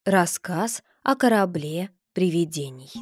Рассказ о корабле привидений.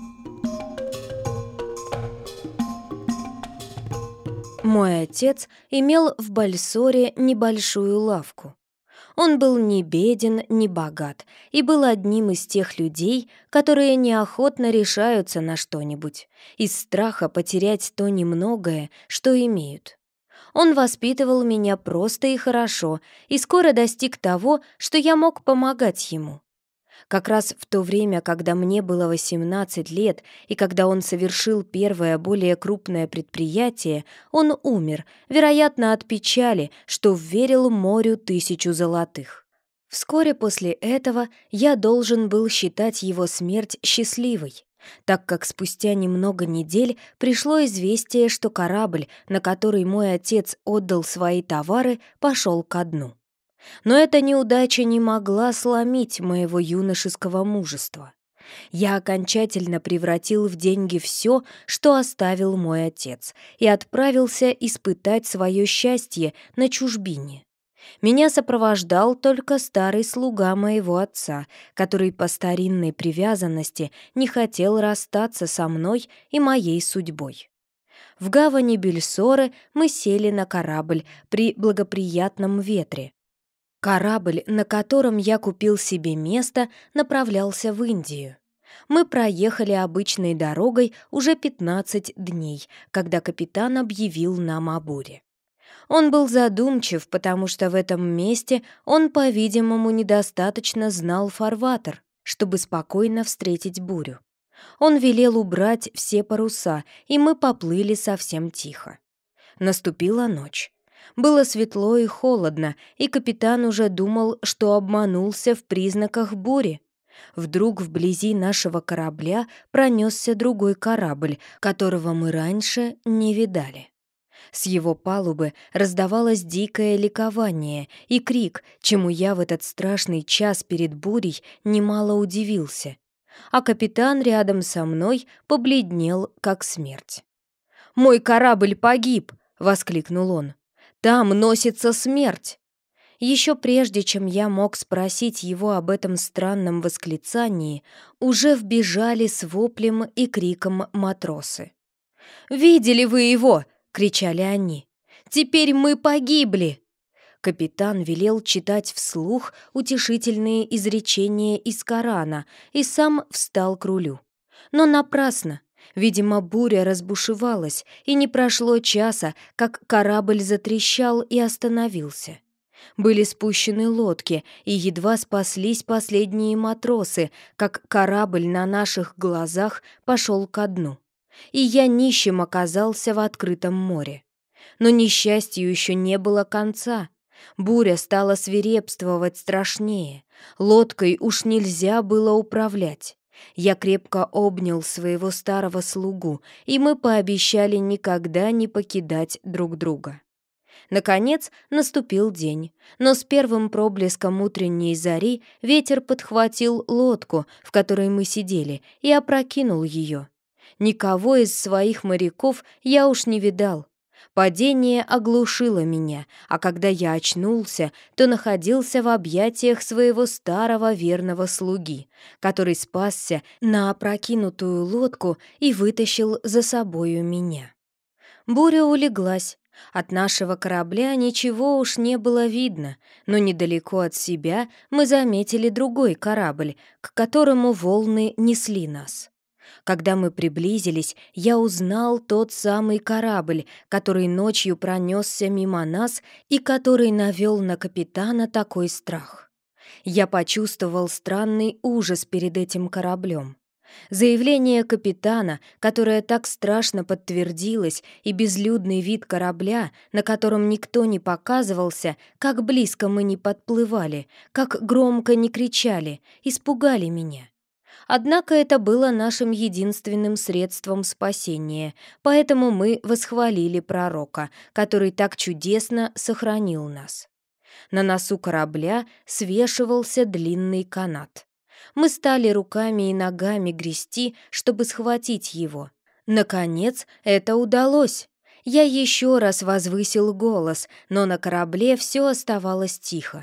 Мой отец имел в Бальсоре небольшую лавку. Он был ни беден, ни богат и был одним из тех людей, которые неохотно решаются на что-нибудь, из страха потерять то немногое, что имеют. Он воспитывал меня просто и хорошо, и скоро достиг того, что я мог помогать ему. Как раз в то время, когда мне было 18 лет, и когда он совершил первое более крупное предприятие, он умер, вероятно, от печали, что вверил морю 1000 золотых. Вскоре после этого я должен был считать его смерть счастливой, так как спустя немного недель пришло известие, что корабль, на который мой отец отдал свои товары, пошел ко дну. Но эта неудача не могла сломить моего юношеского мужества. Я окончательно превратил в деньги все, что оставил мой отец, и отправился испытать свое счастье на чужбине. Меня сопровождал только старый слуга моего отца, который по старинной привязанности не хотел расстаться со мной и моей судьбой. В гавани Бельсоры мы сели на корабль при благоприятном ветре. Корабль, на котором я купил себе место, направлялся в Индию. Мы проехали обычной дорогой уже 15 дней, когда капитан объявил нам о буре. Он был задумчив, потому что в этом месте он, по-видимому, недостаточно знал фарватер, чтобы спокойно встретить бурю. Он велел убрать все паруса, и мы поплыли совсем тихо. Наступила ночь. Было светло и холодно, и капитан уже думал, что обманулся в признаках бури. Вдруг вблизи нашего корабля пронесся другой корабль, которого мы раньше не видали. С его палубы раздавалось дикое ликование и крик, чему я в этот страшный час перед бурей немало удивился. А капитан рядом со мной побледнел, как смерть. «Мой корабль погиб!» — воскликнул он. «Там носится смерть!» Еще прежде, чем я мог спросить его об этом странном восклицании, уже вбежали с воплем и криком матросы. «Видели вы его?» — кричали они. «Теперь мы погибли!» Капитан велел читать вслух утешительные изречения из Корана и сам встал к рулю. Но напрасно. Видимо, буря разбушевалась, и не прошло часа, как корабль затрещал и остановился. Были спущены лодки, и едва спаслись последние матросы, как корабль на наших глазах пошел ко дну. И я нищим оказался в открытом море. Но несчастью еще не было конца. Буря стала свирепствовать страшнее. Лодкой уж нельзя было управлять. Я крепко обнял своего старого слугу, и мы пообещали никогда не покидать друг друга. Наконец наступил день, но с первым проблеском утренней зари ветер подхватил лодку, в которой мы сидели, и опрокинул ее. Никого из своих моряков я уж не видал. Падение оглушило меня, а когда я очнулся, то находился в объятиях своего старого верного слуги, который спасся на опрокинутую лодку и вытащил за собою меня. Буря улеглась. От нашего корабля ничего уж не было видно, но недалеко от себя мы заметили другой корабль, к которому волны несли нас. Когда мы приблизились, я узнал тот самый корабль, который ночью пронесся мимо нас и который навел на капитана такой страх. Я почувствовал странный ужас перед этим кораблем. Заявление капитана, которое так страшно подтвердилось, и безлюдный вид корабля, на котором никто не показывался, как близко мы не подплывали, как громко не кричали, испугали меня. Однако это было нашим единственным средством спасения, поэтому мы восхвалили пророка, который так чудесно сохранил нас. На носу корабля свешивался длинный канат. Мы стали руками и ногами грести, чтобы схватить его. Наконец, это удалось. Я еще раз возвысил голос, но на корабле все оставалось тихо.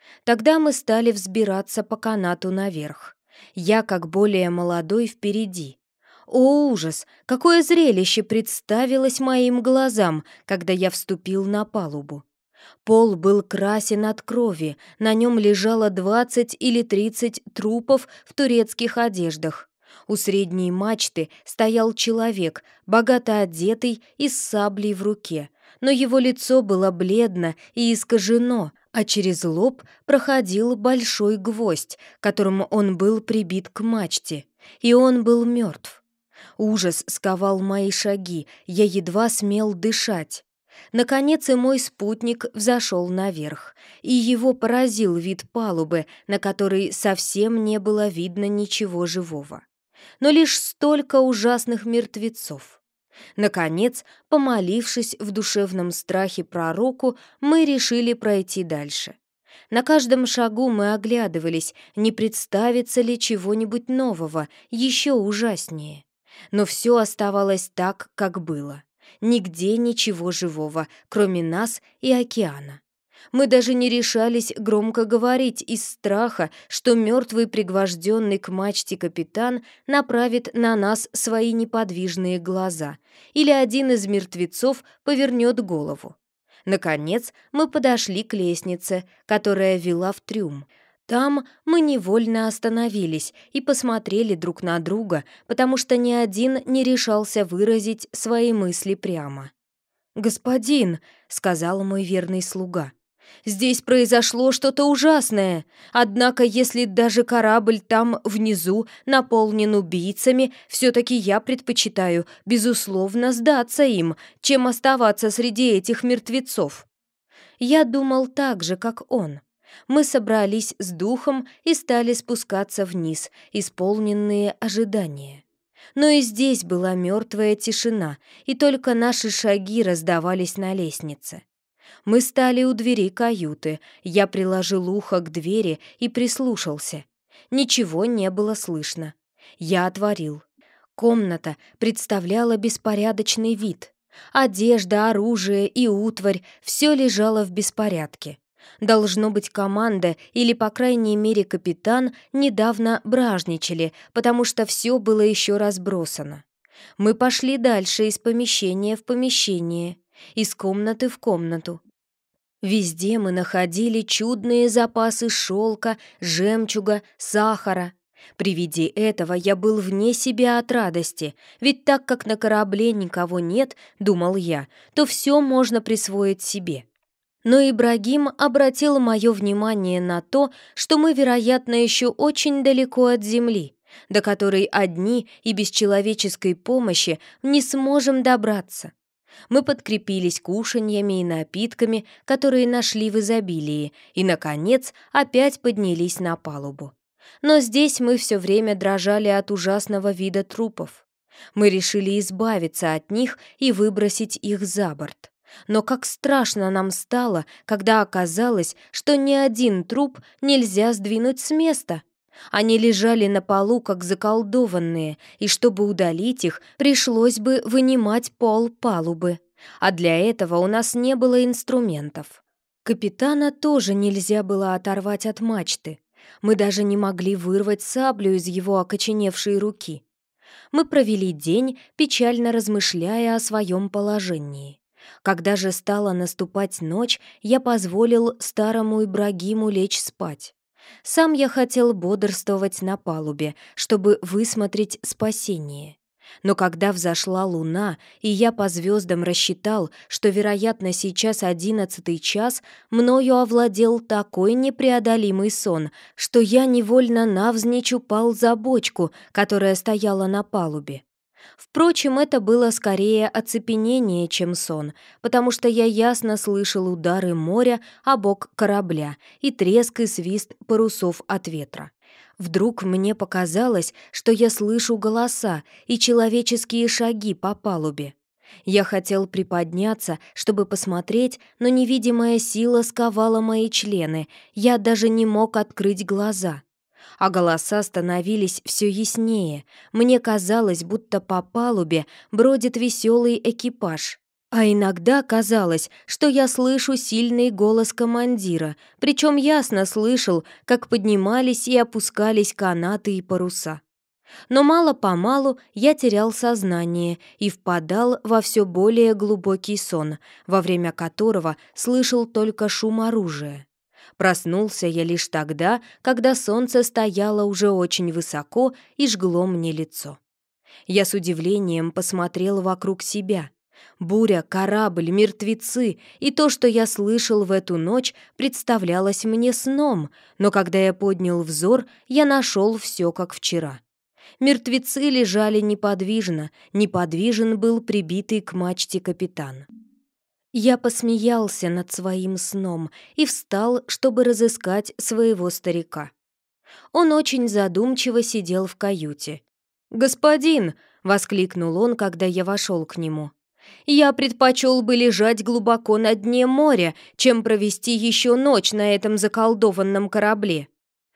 Тогда мы стали взбираться по канату наверх. Я, как более молодой, впереди. О, ужас! Какое зрелище представилось моим глазам, когда я вступил на палубу! Пол был красен от крови, на нем лежало 20 или 30 трупов в турецких одеждах. У средней мачты стоял человек, богато одетый и с саблей в руке, но его лицо было бледно и искажено, а через лоб проходил большой гвоздь, которым он был прибит к мачте, и он был мертв. Ужас сковал мои шаги, я едва смел дышать. Наконец и мой спутник взошел наверх, и его поразил вид палубы, на которой совсем не было видно ничего живого. Но лишь столько ужасных мертвецов. Наконец, помолившись в душевном страхе пророку, мы решили пройти дальше. На каждом шагу мы оглядывались, не представится ли чего-нибудь нового, еще ужаснее. Но все оставалось так, как было. Нигде ничего живого, кроме нас и океана. Мы даже не решались громко говорить из страха, что мертвый пригвожденный к мачте капитан направит на нас свои неподвижные глаза, или один из мертвецов повернет голову. Наконец мы подошли к лестнице, которая вела в трюм. Там мы невольно остановились и посмотрели друг на друга, потому что ни один не решался выразить свои мысли прямо. «Господин», — сказал мой верный слуга, — «здесь произошло что-то ужасное. Однако, если даже корабль там внизу наполнен убийцами, все-таки я предпочитаю, безусловно, сдаться им, чем оставаться среди этих мертвецов». Я думал так же, как он. Мы собрались с духом и стали спускаться вниз, исполненные ожидания. Но и здесь была мертвая тишина, и только наши шаги раздавались на лестнице. Мы стали у двери каюты, я приложил ухо к двери и прислушался. Ничего не было слышно. Я отворил. Комната представляла беспорядочный вид. Одежда, оружие и утварь — все лежало в беспорядке. Должно быть, команда или, по крайней мере, капитан недавно бражничали, потому что все было еще разбросано. Мы пошли дальше из помещения в помещение, из комнаты в комнату. Везде мы находили чудные запасы шелка, жемчуга, сахара. При виде этого я был вне себя от радости, ведь так как на корабле никого нет, думал я, то все можно присвоить себе. Но Ибрагим обратил мое внимание на то, что мы, вероятно, еще очень далеко от земли, до которой одни и без человеческой помощи не сможем добраться. Мы подкрепились кушаньями и напитками, которые нашли в изобилии, и, наконец, опять поднялись на палубу. Но здесь мы все время дрожали от ужасного вида трупов. Мы решили избавиться от них и выбросить их за борт. Но как страшно нам стало, когда оказалось, что ни один труп нельзя сдвинуть с места. Они лежали на полу, как заколдованные, и чтобы удалить их, пришлось бы вынимать пол палубы. А для этого у нас не было инструментов. Капитана тоже нельзя было оторвать от мачты. Мы даже не могли вырвать саблю из его окоченевшей руки. Мы провели день, печально размышляя о своем положении. Когда же стала наступать ночь, я позволил старому Ибрагиму лечь спать. Сам я хотел бодрствовать на палубе, чтобы высмотреть спасение. Но когда взошла луна, и я по звездам рассчитал, что, вероятно, сейчас 11 час, мною овладел такой непреодолимый сон, что я невольно навзничь упал за бочку, которая стояла на палубе. Впрочем, это было скорее оцепенение, чем сон, потому что я ясно слышал удары моря о бок корабля и треск и свист парусов от ветра. Вдруг мне показалось, что я слышу голоса и человеческие шаги по палубе. Я хотел приподняться, чтобы посмотреть, но невидимая сила сковала мои члены, я даже не мог открыть глаза. А голоса становились все яснее. Мне казалось, будто по палубе бродит веселый экипаж. А иногда казалось, что я слышу сильный голос командира, причем ясно слышал, как поднимались и опускались канаты и паруса. Но мало-помалу я терял сознание и впадал во все более глубокий сон, во время которого слышал только шум оружия. Проснулся я лишь тогда, когда солнце стояло уже очень высоко и жгло мне лицо. Я с удивлением посмотрел вокруг себя. Буря, корабль, мертвецы и то, что я слышал в эту ночь, представлялось мне сном, но когда я поднял взор, я нашел все как вчера. Мертвецы лежали неподвижно, неподвижен был прибитый к мачте капитан. Я посмеялся над своим сном и встал, чтобы разыскать своего старика. Он очень задумчиво сидел в каюте. «Господин!» — воскликнул он, когда я вошел к нему. «Я предпочел бы лежать глубоко на дне моря, чем провести еще ночь на этом заколдованном корабле».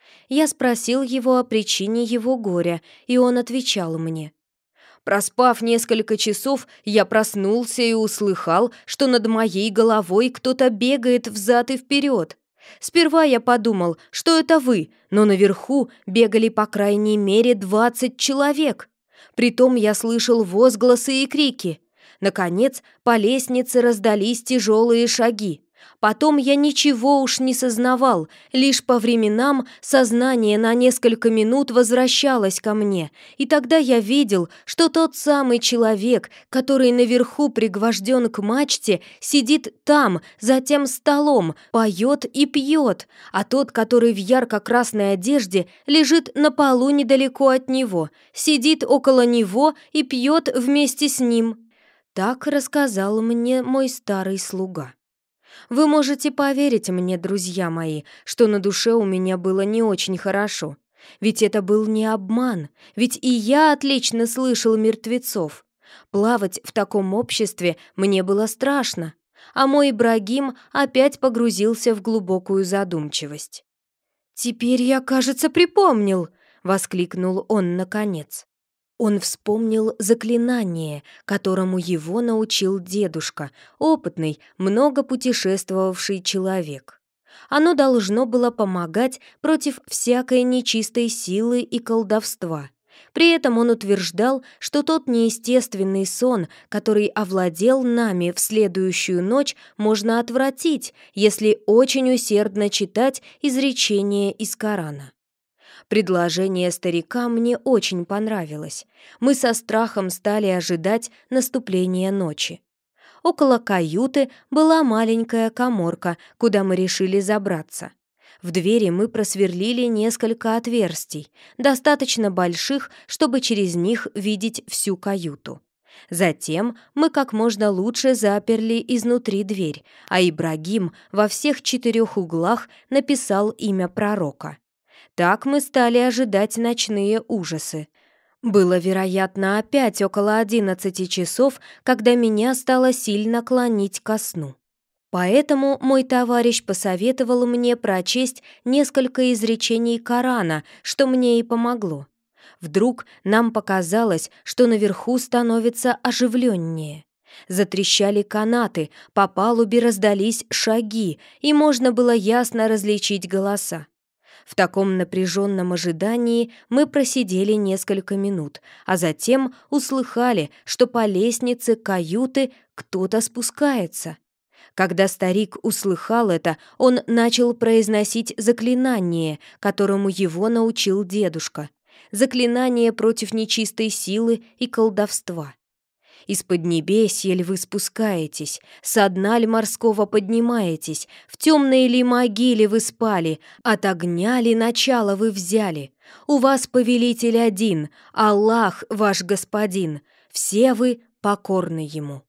Я спросил его о причине его горя, и он отвечал мне. «Проспав несколько часов, я проснулся и услыхал, что над моей головой кто-то бегает взад и вперед. Сперва я подумал, что это вы, но наверху бегали по крайней мере 20 человек. Притом я слышал возгласы и крики. Наконец, по лестнице раздались тяжелые шаги. Потом я ничего уж не сознавал, лишь по временам сознание на несколько минут возвращалось ко мне, и тогда я видел, что тот самый человек, который наверху пригвожден к мачте, сидит там, за тем столом, поет и пьет, а тот, который в ярко-красной одежде, лежит на полу недалеко от него, сидит около него и пьет вместе с ним». Так рассказал мне мой старый слуга. Вы можете поверить мне, друзья мои, что на душе у меня было не очень хорошо. Ведь это был не обман, ведь и я отлично слышал мертвецов. Плавать в таком обществе мне было страшно, а мой Ибрагим опять погрузился в глубокую задумчивость. «Теперь я, кажется, припомнил!» — воскликнул он наконец. Он вспомнил заклинание, которому его научил дедушка, опытный, много путешествовавший человек. Оно должно было помогать против всякой нечистой силы и колдовства. При этом он утверждал, что тот неестественный сон, который овладел нами в следующую ночь, можно отвратить, если очень усердно читать изречения из Корана. Предложение старика мне очень понравилось. Мы со страхом стали ожидать наступления ночи. Около каюты была маленькая каморка, куда мы решили забраться. В двери мы просверлили несколько отверстий, достаточно больших, чтобы через них видеть всю каюту. Затем мы как можно лучше заперли изнутри дверь, а Ибрагим во всех 4 углах написал имя пророка. Так мы стали ожидать ночные ужасы. Было, вероятно, опять около 11 часов, когда меня стало сильно клонить ко сну. Поэтому мой товарищ посоветовал мне прочесть несколько изречений Корана, что мне и помогло. Вдруг нам показалось, что наверху становится оживленнее. Затрещали канаты, по палубе раздались шаги, и можно было ясно различить голоса. В таком напряженном ожидании мы просидели несколько минут, а затем услыхали, что по лестнице каюты кто-то спускается. Когда старик услыхал это, он начал произносить заклинание, которому его научил дедушка. Заклинание против нечистой силы и колдовства. Из поднебесья ль вы спускаетесь, со дна ль морского поднимаетесь, в темной ли могиле вы спали, от огня ли начало вы взяли? У вас повелитель один, Аллах ваш господин, все вы покорны ему».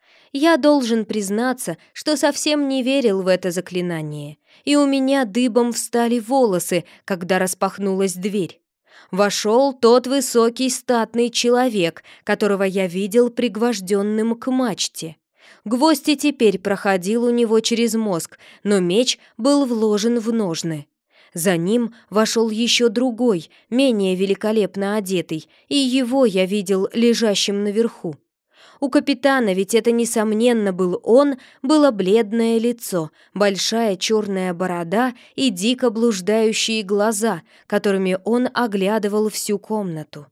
Я должен признаться, что совсем не верил в это заклинание, и у меня дыбом встали волосы, когда распахнулась дверь. Вошел тот высокий статный человек, которого я видел пригвожденным к мачте. Гвоздь и теперь проходил у него через мозг, но меч был вложен в ножны. За ним вошел еще другой, менее великолепно одетый, и его я видел лежащим наверху. У капитана, ведь это, несомненно, был он, было бледное лицо, большая черная борода и дико блуждающие глаза, которыми он оглядывал всю комнату.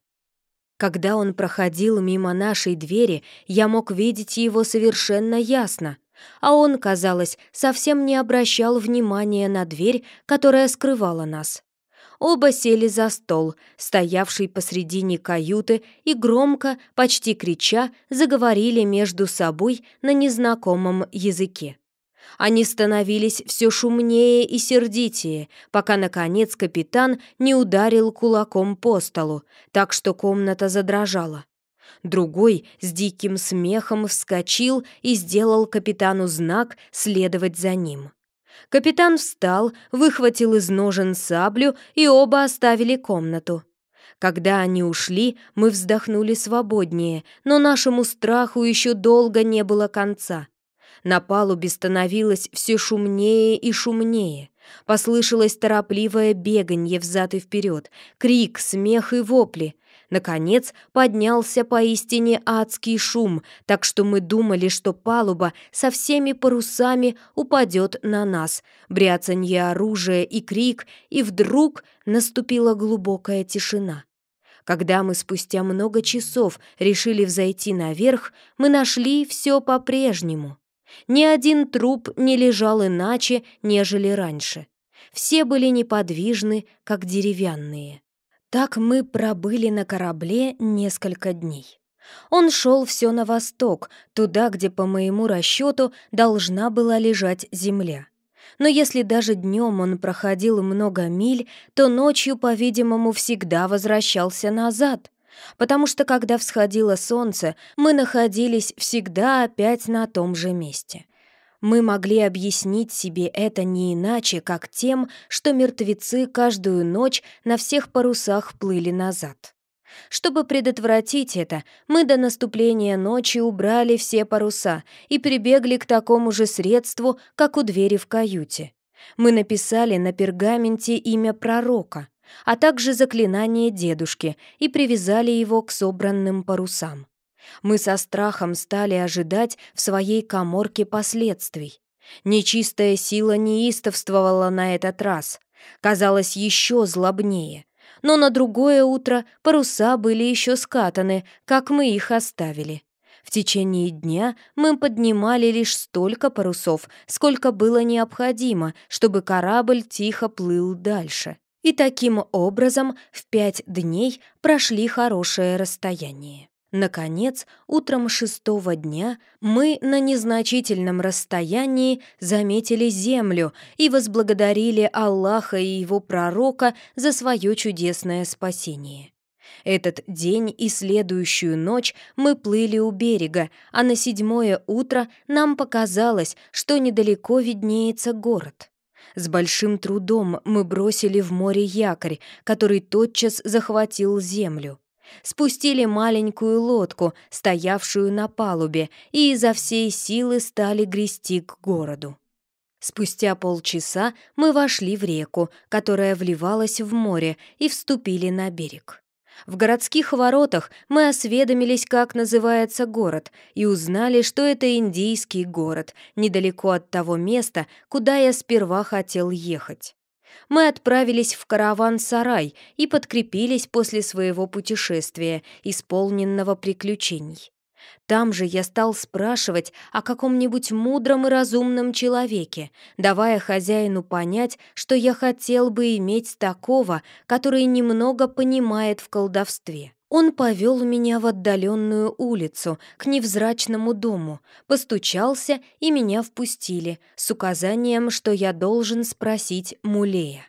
Когда он проходил мимо нашей двери, я мог видеть его совершенно ясно, а он, казалось, совсем не обращал внимания на дверь, которая скрывала нас. Оба сели за стол, стоявший посредине каюты, и громко, почти крича, заговорили между собой на незнакомом языке. Они становились все шумнее и сердитее, пока, наконец, капитан не ударил кулаком по столу, так что комната задрожала. Другой с диким смехом вскочил и сделал капитану знак следовать за ним. Капитан встал, выхватил из ножен саблю, и оба оставили комнату. Когда они ушли, мы вздохнули свободнее, но нашему страху еще долго не было конца. На палубе становилось все шумнее и шумнее. Послышалось торопливое беганье взад и вперед, крик, смех и вопли. Наконец поднялся поистине адский шум, так что мы думали, что палуба со всеми парусами упадет на нас. Бряцанье оружия и крик, и вдруг наступила глубокая тишина. Когда мы спустя много часов решили взойти наверх, мы нашли все по-прежнему. Ни один труп не лежал иначе, нежели раньше. Все были неподвижны, как деревянные. Так мы пробыли на корабле несколько дней. Он шел все на восток, туда, где, по моему расчету, должна была лежать земля. Но если даже днем он проходил много миль, то ночью, по-видимому, всегда возвращался назад, потому что, когда всходило солнце, мы находились всегда опять на том же месте. Мы могли объяснить себе это не иначе, как тем, что мертвецы каждую ночь на всех парусах плыли назад. Чтобы предотвратить это, мы до наступления ночи убрали все паруса и прибегли к такому же средству, как у двери в каюте. Мы написали на пергаменте имя пророка, а также заклинание дедушки, и привязали его к собранным парусам. Мы со страхом стали ожидать в своей каморке последствий. Нечистая сила неистовствовала на этот раз, казалось еще злобнее. Но на другое утро паруса были еще скатаны, как мы их оставили. В течение дня мы поднимали лишь столько парусов, сколько было необходимо, чтобы корабль тихо плыл дальше. И таким образом в 5 дней прошли хорошее расстояние. Наконец, утром 6-го дня мы на незначительном расстоянии заметили землю и возблагодарили Аллаха и его пророка за свое чудесное спасение. Этот день и следующую ночь мы плыли у берега, а на 7-е утро нам показалось, что недалеко виднеется город. С большим трудом мы бросили в море якорь, который тотчас захватил землю. Спустили маленькую лодку, стоявшую на палубе, и изо всей силы стали грести к городу. Спустя полчаса мы вошли в реку, которая вливалась в море, и вступили на берег. В городских воротах мы осведомились, как называется город, и узнали, что это индийский город, недалеко от того места, куда я сперва хотел ехать. Мы отправились в караван-сарай и подкрепились после своего путешествия, исполненного приключений. Там же я стал спрашивать о каком-нибудь мудром и разумном человеке, давая хозяину понять, что я хотел бы иметь такого, который немного понимает в колдовстве. Он повел меня в отдаленную улицу, к невзрачному дому, постучался, и меня впустили, с указанием, что я должен спросить мулея.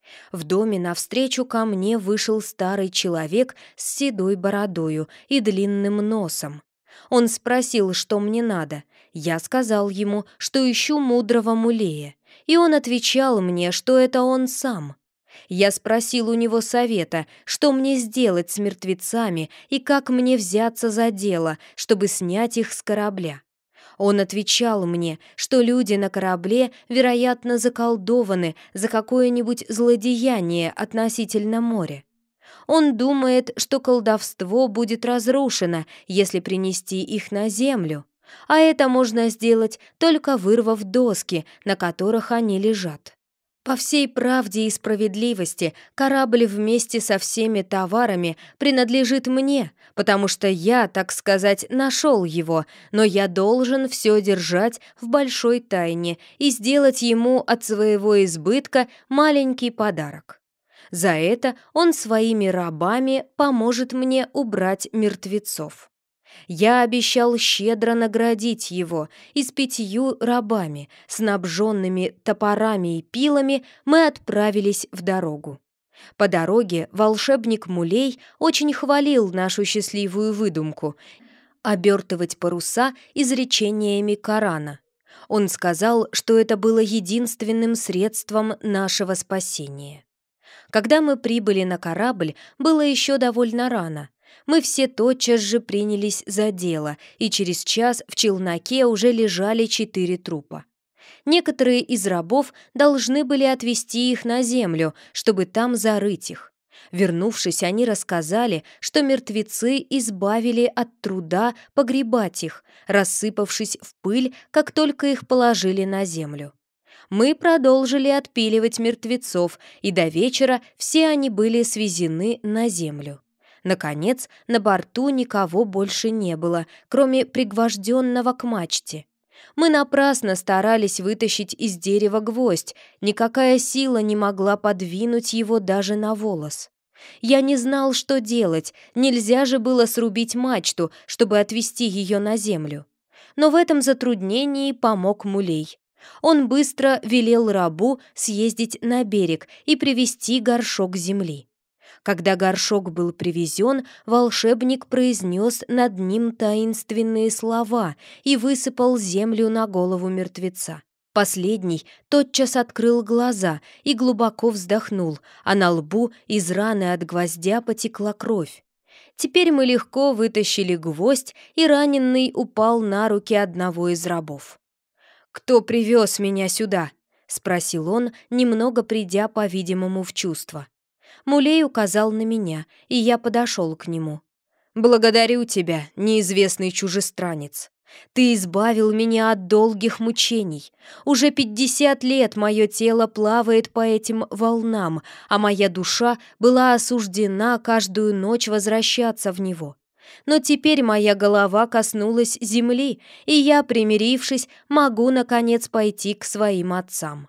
В доме навстречу ко мне вышел старый человек с седой бородою и длинным носом. Он спросил, что мне надо. Я сказал ему, что ищу мудрого мулея, и он отвечал мне, что это он сам. Я спросил у него совета, что мне сделать с мертвецами и как мне взяться за дело, чтобы снять их с корабля. Он отвечал мне, что люди на корабле, вероятно, заколдованы за какое-нибудь злодеяние относительно моря. Он думает, что колдовство будет разрушено, если принести их на землю, а это можно сделать, только вырвав доски, на которых они лежат. По всей правде и справедливости, корабль вместе со всеми товарами принадлежит мне, потому что я, так сказать, нашел его, но я должен все держать в большой тайне и сделать ему от своего избытка маленький подарок. За это он своими рабами поможет мне убрать мертвецов. Я обещал щедро наградить его, и с 5 рабами, снабженными топорами и пилами, мы отправились в дорогу. По дороге волшебник Мулей очень хвалил нашу счастливую выдумку — обертывать паруса изречениями Корана. Он сказал, что это было единственным средством нашего спасения. Когда мы прибыли на корабль, было еще довольно рано. Мы все тотчас же принялись за дело, и через час в челноке уже лежали 4 трупа. Некоторые из рабов должны были отвезти их на землю, чтобы там зарыть их. Вернувшись, они рассказали, что мертвецы избавили от труда погребать их, рассыпавшись в пыль, как только их положили на землю. Мы продолжили отпиливать мертвецов, и до вечера все они были свезены на землю. Наконец, на борту никого больше не было, кроме пригвожденного к мачте. Мы напрасно старались вытащить из дерева гвоздь, никакая сила не могла подвинуть его даже на волос. Я не знал, что делать, нельзя же было срубить мачту, чтобы отвести ее на землю. Но в этом затруднении помог Мулей. Он быстро велел рабу съездить на берег и привезти горшок земли. Когда горшок был привезен, волшебник произнес над ним таинственные слова и высыпал землю на голову мертвеца. Последний тотчас открыл глаза и глубоко вздохнул, а на лбу из раны от гвоздя потекла кровь. Теперь мы легко вытащили гвоздь, и раненый упал на руки одного из рабов. «Кто привез меня сюда?» — спросил он, немного придя, по-видимому, в чувство. Мулей указал на меня, и я подошел к нему. «Благодарю тебя, неизвестный чужестранец. Ты избавил меня от долгих мучений. Уже 50 лет мое тело плавает по этим волнам, а моя душа была осуждена каждую ночь возвращаться в него. Но теперь моя голова коснулась земли, и я, примирившись, могу, наконец, пойти к своим отцам».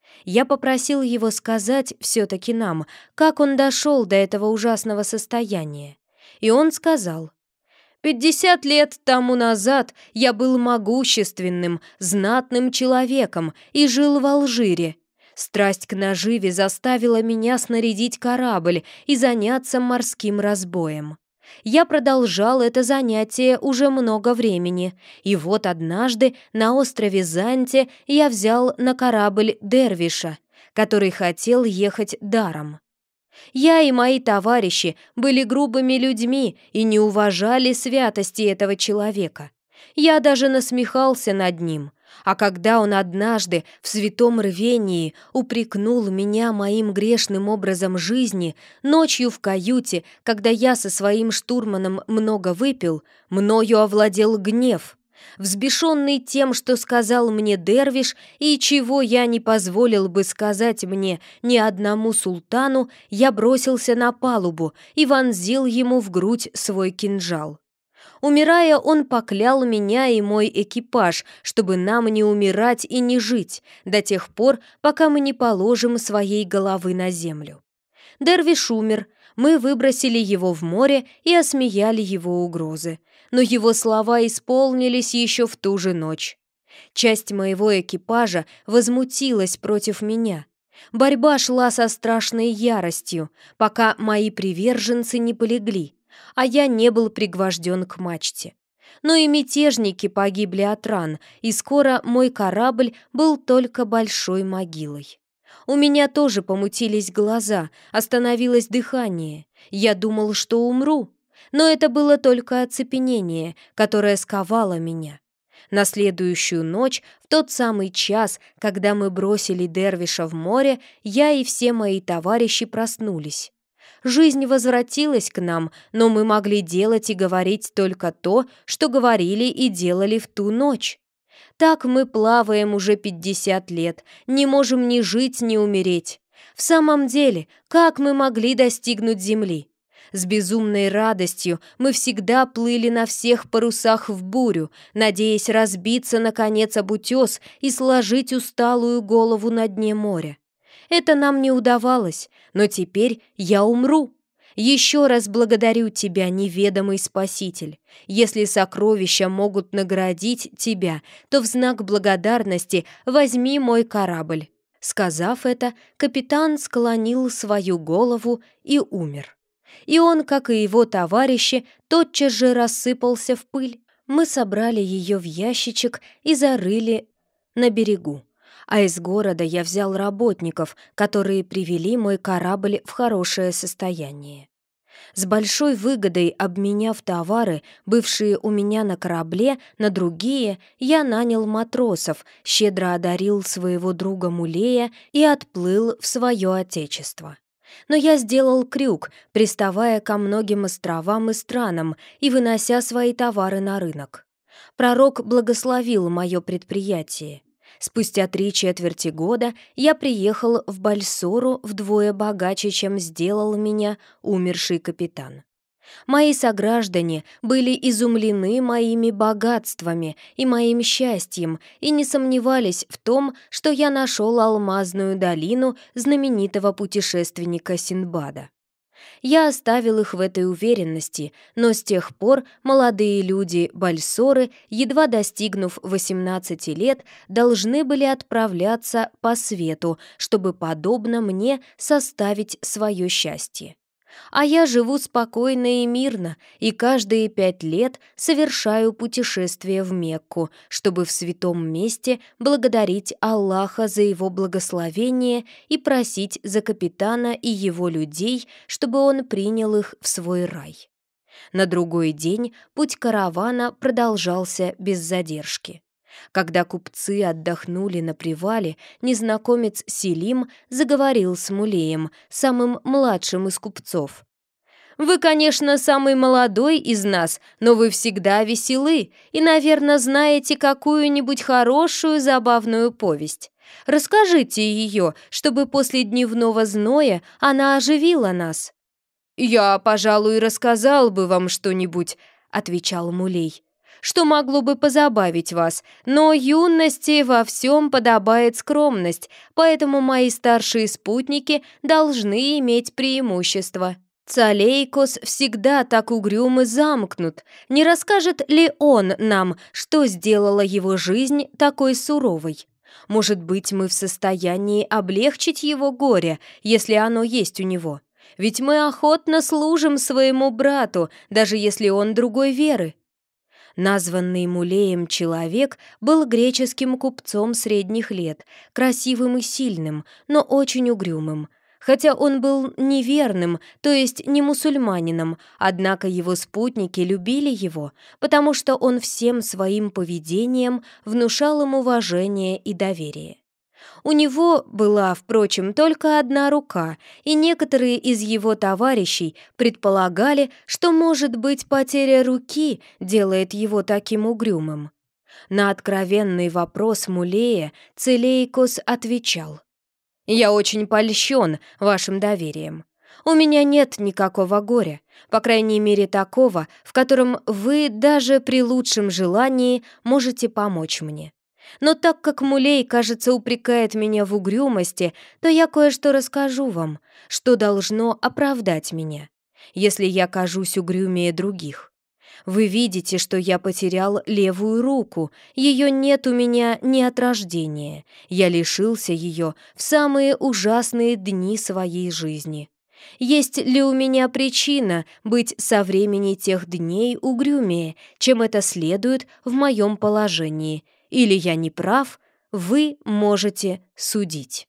Я попросил его сказать все-таки нам, как он дошел до этого ужасного состояния. И он сказал: 50 лет тому назад я был могущественным, знатным человеком и жил в Алжире. Страсть к наживе заставила меня снарядить корабль и заняться морским разбоем. Я продолжал это занятие уже много времени, и вот однажды на острове Занте я взял на корабль дервиша, который хотел ехать даром. Я и мои товарищи были грубыми людьми и не уважали святости этого человека. Я даже насмехался над ним, а когда он однажды в святом рвении упрекнул меня моим грешным образом жизни, ночью в каюте, когда я со своим штурманом много выпил, мною овладел гнев. Взбешенный тем, что сказал мне дервиш, и чего я не позволил бы сказать мне ни одному султану, я бросился на палубу и вонзил ему в грудь свой кинжал. Умирая, он поклял меня и мой экипаж, чтобы нам не умирать и не жить до тех пор, пока мы не положим своей головы на землю. Дервиш умер, мы выбросили его в море и осмеяли его угрозы, но его слова исполнились еще в ту же ночь. Часть моего экипажа возмутилась против меня. Борьба шла со страшной яростью, пока мои приверженцы не полегли, а я не был пригвожден к мачте. Но и мятежники погибли от ран, и скоро мой корабль был только большой могилой. У меня тоже помутились глаза, остановилось дыхание. Я думал, что умру, но это было только оцепенение, которое сковало меня. На следующую ночь, в тот самый час, когда мы бросили дервиша в море, я и все мои товарищи проснулись. жизнь возвратилась к нам, но мы могли делать и говорить только то, что говорили и делали в ту ночь. Так мы плаваем уже 50 лет, не можем ни жить, ни умереть. В самом деле, как мы могли достигнуть земли? С безумной радостью мы всегда плыли на всех парусах в бурю, надеясь разбиться, наконец, об утес и сложить усталую голову на дне моря. Это нам не удавалось, но теперь я умру. Еще раз благодарю тебя, неведомый Спаситель. Если сокровища могут наградить тебя, то в знак благодарности возьми мой корабль». Сказав это, капитан склонил свою голову и умер. И он, как и его товарищи, тотчас же рассыпался в пыль. Мы собрали ее в ящичек и зарыли на берегу. А из города я взял работников, которые привели мой корабль в хорошее состояние. С большой выгодой, обменяв товары, бывшие у меня на корабле, на другие, я нанял матросов, щедро одарил своего друга Мулея и отплыл в свое отечество. Но я сделал крюк, приставая ко многим островам и странам и вынося свои товары на рынок. Пророк благословил мое предприятие. Спустя 3/4 года я приехал в Бальсору вдвое богаче, чем сделал меня умерший капитан. Мои сограждане были изумлены моими богатствами и моим счастьем и не сомневались в том, что я нашел алмазную долину знаменитого путешественника Синдбада. Я оставил их в этой уверенности, но с тех пор молодые люди Бальсоры, едва достигнув 18 лет, должны были отправляться по свету, чтобы, подобно мне, составить свое счастье. А я живу спокойно и мирно, и каждые 5 лет совершаю путешествие в Мекку, чтобы в святом месте благодарить Аллаха за его благословение и просить за капитана и его людей, чтобы он принял их в свой рай. На другой день путь каравана продолжался без задержки. Когда купцы отдохнули на привале, незнакомец Селим заговорил с Мулеем, самым младшим из купцов. «Вы, конечно, самый молодой из нас, но вы всегда веселы и, наверное, знаете какую-нибудь хорошую забавную повесть. Расскажите ее, чтобы после дневного зноя она оживила нас». «Я, пожалуй, рассказал бы вам что-нибудь», — отвечал Мулей, «что могло бы позабавить вас, но юности во всем подобает скромность, поэтому мои старшие спутники должны иметь преимущество. Цалейкос всегда так угрюм и замкнут. Не расскажет ли он нам, что сделала его жизнь такой суровой? Может быть, мы в состоянии облегчить его горе, если оно есть у него? Ведь мы охотно служим своему брату, даже если он другой веры». Названный Мулеем человек был греческим купцом средних лет, красивым и сильным, но очень угрюмым. Хотя он был неверным, то есть не мусульманином, однако его спутники любили его, потому что он всем своим поведением внушал им уважение и доверие. У него была, впрочем, только одна рука, и некоторые из его товарищей предполагали, что, может быть, потеря руки делает его таким угрюмым. На откровенный вопрос Мулея Целейкос отвечал: «Я очень польщен вашим доверием. У меня нет никакого горя, по крайней мере такого, в котором вы даже при лучшем желании можете помочь мне. Но так как Мулей, кажется, упрекает меня в угрюмости, то я кое-что расскажу вам, что должно оправдать меня, если я кажусь угрюмее других. Вы видите, что я потерял левую руку, ее нет у меня ни от рождения, я лишился ее в самые ужасные дни своей жизни. Есть ли у меня причина быть со времени тех дней угрюмее, чем это следует в моем положении? Или я не прав, вы можете судить».